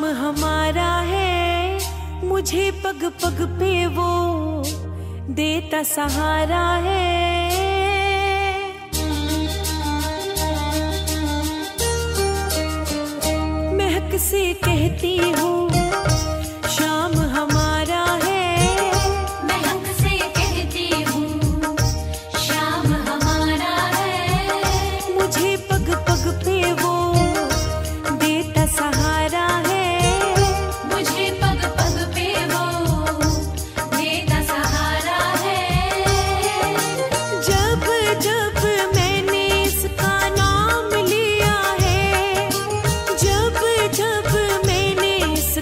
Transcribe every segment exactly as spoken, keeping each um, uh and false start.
हमारा है, मुझे पग पग पे वो देता सहारा है। महक से कहती हूँ शाम हमारा है, महक से कहती हूँ शाम हमारा है। मुझे पग पग पे वो देता सहारा है। मुझे पग पग पे वो देता सहारा है। जब जब मैंने इसका नाम लिया है, जब जब मैंने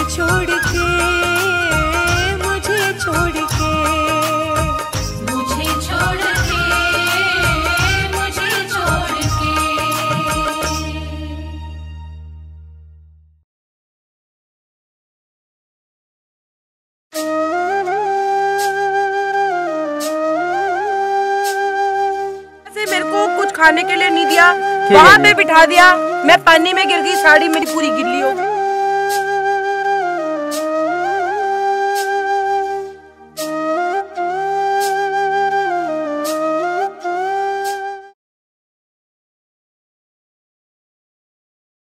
छोड़ के, मुझे छोड़ के, मुझे छोड़ के, मुझे छोड़ के। मेरे को कुछ खाने के लिए नहीं दिया, वहाँ पे बिठा दिया, मैं पानी में गिर गई, साड़ी मेरी पूरी गिल्ली हो गई।